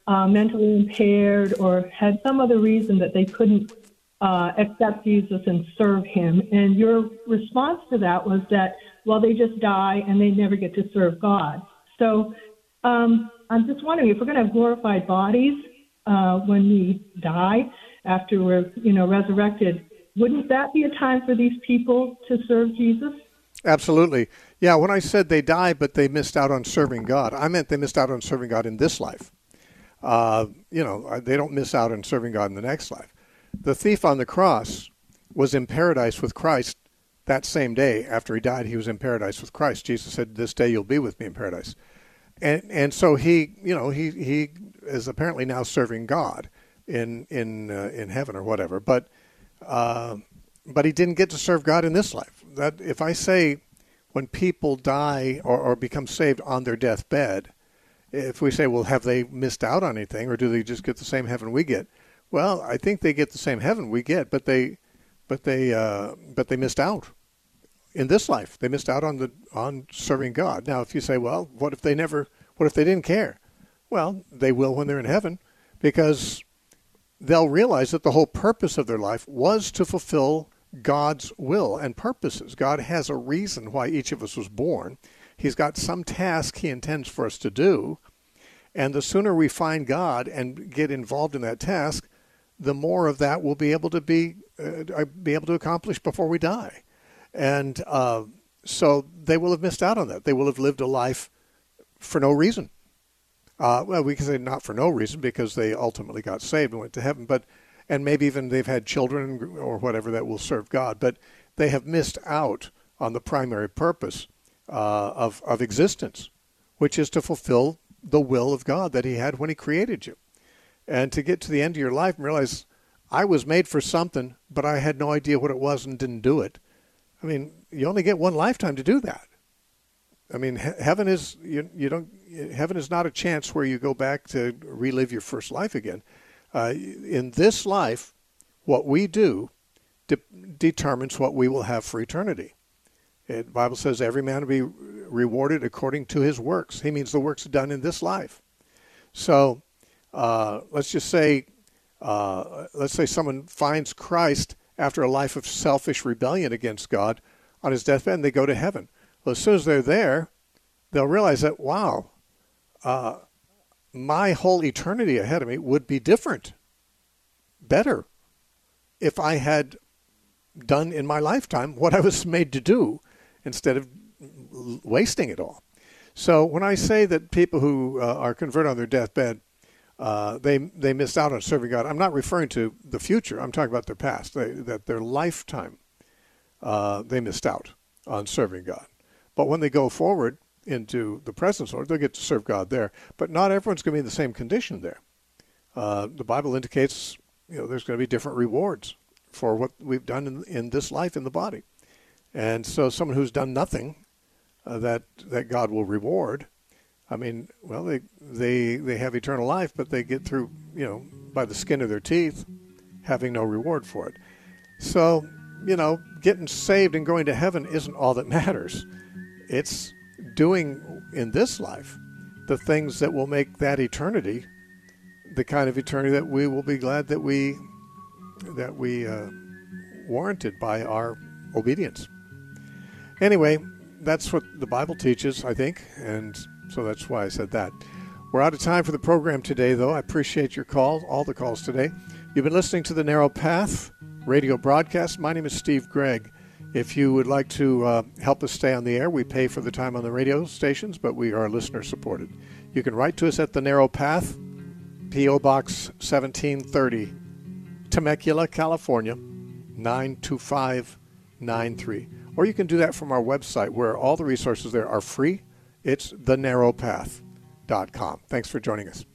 [SPEAKER 9] mentally impaired or had some other reason that they couldn't accept Jesus and serve him. And your response to that was that, well, they just die and they never get to serve God. So I'm just wondering, if we're going to have glorified bodies when we die, after we're, resurrected, wouldn't that be a time for these people to serve Jesus?
[SPEAKER 1] Absolutely. Yeah, when I said they died, but they missed out on serving God, I meant they missed out on serving God in this life. They don't miss out on serving God in the next life. The thief on the cross was in paradise with Christ that same day. After he died, he was in paradise with Christ. Jesus said, "This day you'll be with me in paradise." And so he is apparently now serving God in heaven or whatever. But he didn't get to serve God in this life. That if I say when people die or become saved on their deathbed, if we say, well, have they missed out on anything, or do they just get the same heaven we get? Well, I think they get the same heaven we get, but they missed out in this life. They missed out on serving God. Now, if you say, well, what if they didn't care? Well, they will when they're in heaven, because they'll realize that the whole purpose of their life was to fulfill God's will and purposes. God has a reason why each of us was born. He's got some task he intends for us to do. And the sooner we find God and get involved in that task, the more of that we'll be able to accomplish before we die. And so they will have missed out on that. They will have lived a life for no reason. Well, we can say not for no reason, because they ultimately got saved and went to heaven. And maybe even they've had children or whatever that will serve God. But they have missed out on the primary purpose of existence, which is to fulfill the will of God that he had when he created you. And to get to the end of your life and realize, I was made for something, but I had no idea what it was and didn't do it. I mean, you only get one lifetime to do that. I mean, heaven is heaven is not a chance where you go back to relive your first life again. In this life, what we do determines what we will have for eternity. The Bible says every man will be rewarded according to his works. He means the works done in this life. So let's say someone finds Christ after a life of selfish rebellion against God on his deathbed, and they go to heaven. Well, as soon as they're there, they'll realize that, wow, my whole eternity ahead of me would be different, better, if I had done in my lifetime what I was made to do instead of wasting it all. So when I say that people who are converted on their deathbed, they missed out on serving God, I'm not referring to the future. I'm talking about their past, that their lifetime they missed out on serving God. But when they go forward into the presence of the Lord, they'll get to serve God there. But not everyone's going to be in the same condition there. The Bible indicates, there's going to be different rewards for what we've done in this life in the body. And so someone who's done nothing that God will reward, I mean, well, they have eternal life, but they get through, by the skin of their teeth, having no reward for it. So, getting saved and going to heaven isn't all that matters. It's doing in this life the things that will make that eternity the kind of eternity that we will be glad that we warranted by our obedience. Anyway, that's what the Bible teaches, I think, and so that's why I said that. We're out of time for the program today, though. I appreciate your calls, all the calls today. You've been listening to the Narrow Path radio broadcast. My name is Steve Gregg. If you would like to help us stay on the air, we pay for the time on the radio stations, but we are listener-supported. You can write to us at the Narrow Path, P.O. Box 1730, Temecula, California, 92593. Or you can do that from our website, where all the resources there are free. It's thenarrowpath.com. Thanks for joining us.